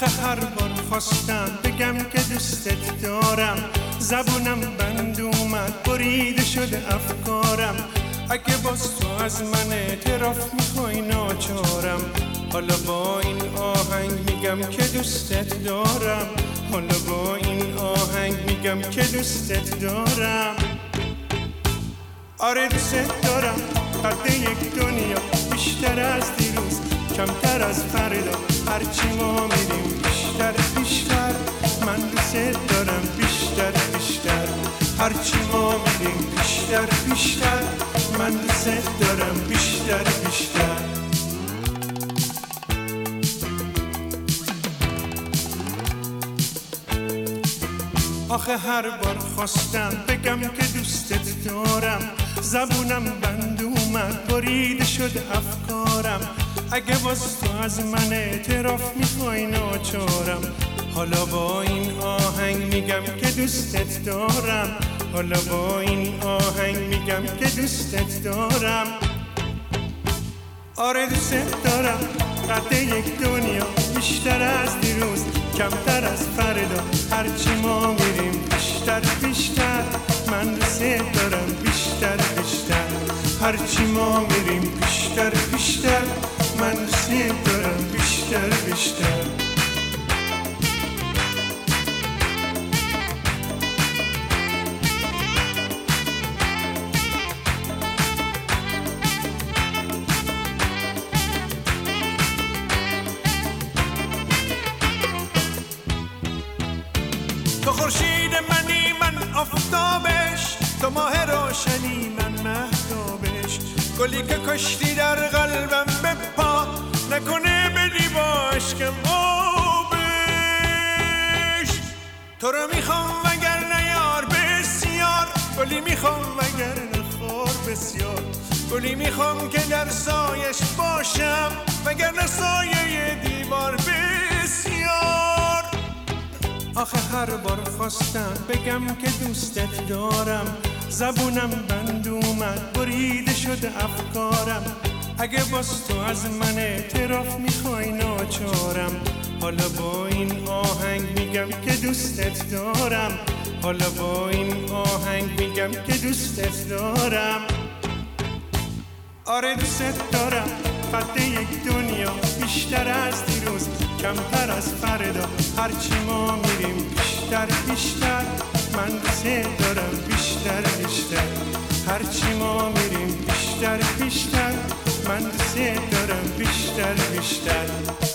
آخه هر بار خواستم بگم که دوستت دارم، زبونم بند اومد بریده شده افکارم. اگه باز تو از من اعتراف میخوای ناچارم، حالا با این آهنگ میگم که دوستت دارم، حالا با این آهنگ میگم که دوستت دارم. آره دوستت دارم، قد یک دنیا، بیشتر از دیروز، کمتر از فردا. هرچی ما میریم بیشتر بیشتر، من دوستت دارم بیشتر بیشتر. هرچی ما میریم بیشتر بیشتر، من دوستت دارم بیشتر بیشتر. آخه هر بار خواستم بگم که دوستت دارم، زبونم بند اومد بریده شده افکارم. اگه باز تو از من اعتراف میخوای ناچارم، حالا با این آهنگ میگم که دوستت دارم، حالا با این آهنگ میگم که دوستت دارم. آره دوستت دارم، قد یک دنیا، بیشتر از دیروز، کمتر از فردا. هرچی ما میریم بیشتر بیشتر، من دوستت دارم بیشتر بیشتر. هرچی ما میریم بیشتر بیشتر، من دوستت دارم بیشتر بیشتر. تو خورشید منی من آفتابش، تو ماه روشنی من مهتابش. گلی که کشتی در قلبم بپا، نکنه بدی باش که آبش. تو رو میخوام وگرنه یار بسیار، گلی میخوام وگرنه خار بسیار. گلی میخوام که در سایش باشم، وگرنه سایه دیوار بسیار. آخه هر بار خواستم بگم که دوستت دارم، زبونم بند اومد بریده شده افکارم. اگه باز تو از من اعتراف میخوای ناچارم، حالا با این آهنگ میگم که دوستت دارم، حالا با این آهنگ میگم که دوستت دارم. آره دوستت دارم، قد یک دنیا، بیشتر از دیروز، کمتر از فردا. هرچی ما میریم بیشتر بیشتر، من دوستت دارم بیشتر بیشتر. هرچی ما میریم بیشتر بیشتر، من دوستت دارم بیشتر بیشتر.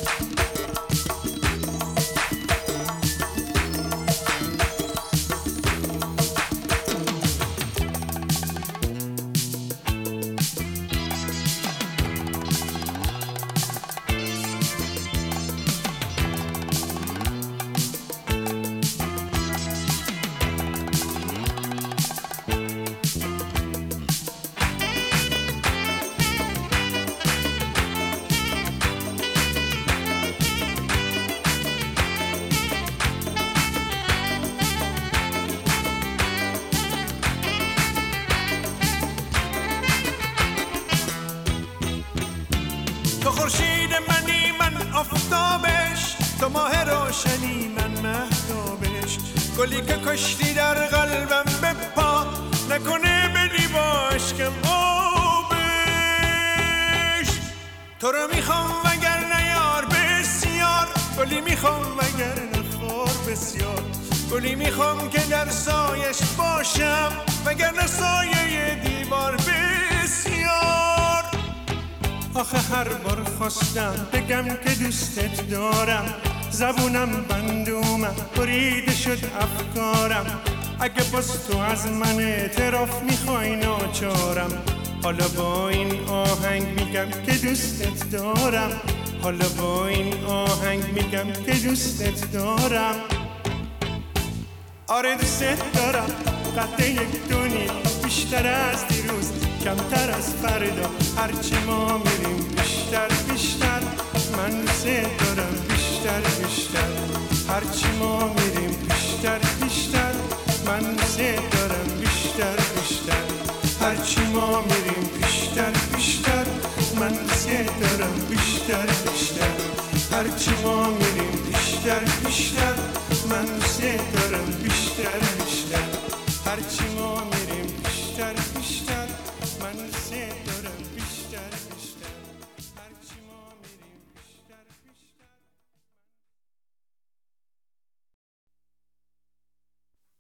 تو خورشید منی من آفتابش، تو ماه روشنی من مهتابش. گلی که کشتی در قلبم بپا، نکنه بدی باش که آبش. تو رو میخوام وگرنه یار بسیار، گلی میخوام وگرنه خار بسیار. گلی میخوام که در سایش باشم، وگرنه سایه دیوار بسیار. آخه هر بار خواستم بگم که دوستت دارم، زبونم بند اومد بریده شد افکارم. اگه باز تو از من اعتراف میخوای ناچارم، حالا با این آهنگ میگم که دوستت دارم، حالا با این آهنگ میگم که دوستت دارم. آره دوستت دارم، قد یک دنیا، بیشتر از دیروز، کمتر از فردا. هرچی ما میریم بیشتر بیشتر، من دوستت دارم بیشتر بیشتر. هرچی ما میریم بیشتر بیشتر، من دوستت دارم بیشتر بیشتر. هرچی ما میریم بیشتر بیشتر، من دوستت دارم بیشتر بیشتر. هرچی ما میریم بیشتر بیشتر بیشتر من دوست دارم بیشتر بیشتر هرچی